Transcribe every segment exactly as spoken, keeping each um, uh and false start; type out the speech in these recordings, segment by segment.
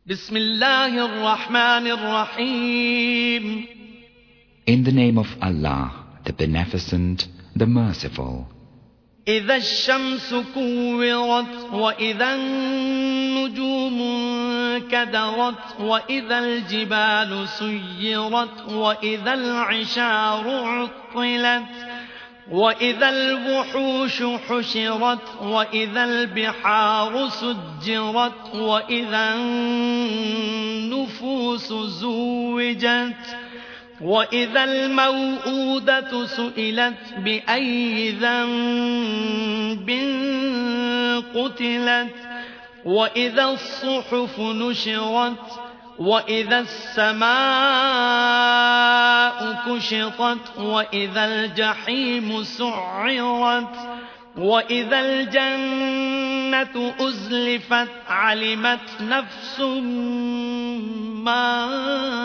بسم الله الرحمن الرحيم. In the name of Allah, the Beneficent, the Merciful. إذا الشمس كورت وإذا النجوم انكدرت وإذا الجبال سيرت وإذا العشار عطلت وإذا الوحوش حشرت وإذا البحار سجرت وإذا النفوس زوجت وإذا الموءودة سئلت بأي ذنب قتلت وإذا الصحف نشرت وإذا السماء كشطت وإذا الجحيم سعرت وإذا الجنة أزلفت علمت نفس ما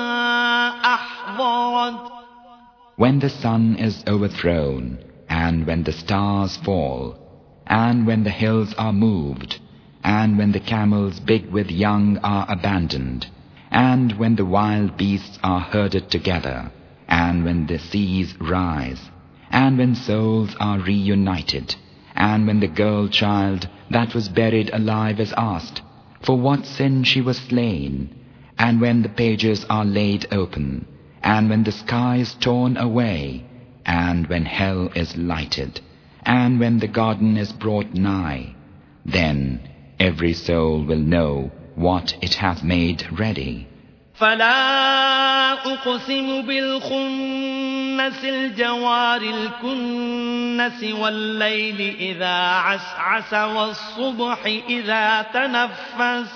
أحضرت. When the sun is overthrown, and when the stars fall, and when the hills are moved, and when the camels big with young are abandoned, and when the wild beasts are herded together, and when the seas rise, and when souls are reunited, and when the girl child that was buried alive is asked for what sin she was slain, and when the pages are laid open, and when the sky is torn away, and when hell is lighted, and when the garden is brought nigh, then every soul will know what it hath made ready. فلا أقسم بالخنس الجوار الكنس والليل إذا عسعس والصبح إذا تنفس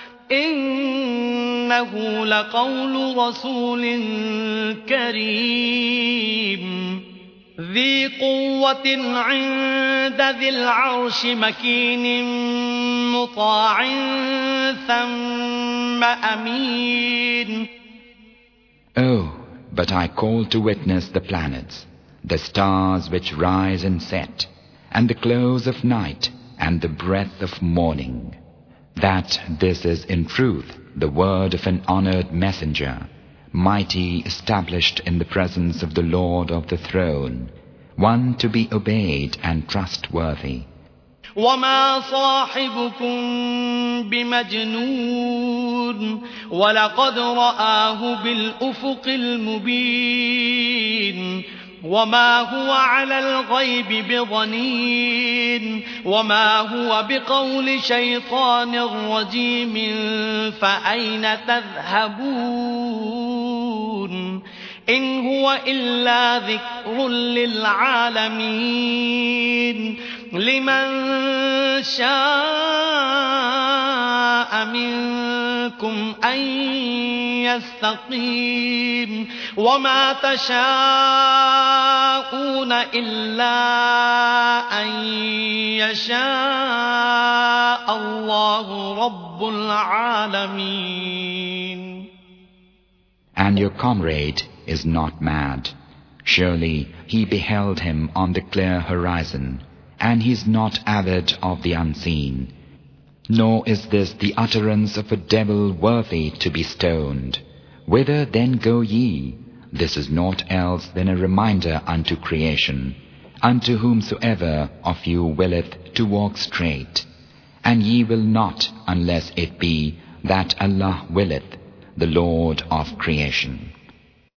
إنه لقول رسول كريم ذي قوة عند ذي العرش مكين مطاع ثم أمين. Oh, but I call to witness the planets, the stars which rise and set, and the close of night and the breath of morning, that this is in truth the word of an honored messenger, mighty, established in the presence of the Lord of the throne, one to be obeyed and trustworthy. وما صاحبكم بمجنون ولقد رآه بالأفق المبين وما هو على الغيب بضنين وما هو بقول شيطان رجيم فأين تذهبون إن هو إلا ذكر للعالمين لمن شاء منكم أن يستقيم وما تشاءون إلا أن يشاء الله رب العالمين. And your comrade is not mad. Surely he beheld him on the clear horizon, and he is not avid of the unseen. Nor is this the utterance of a devil worthy to be stoned. Whither then go ye? This is naught else than a reminder unto creation, unto whomsoever of you willeth to walk straight. And ye will not, unless it be that Allah willeth, the Lord of creation.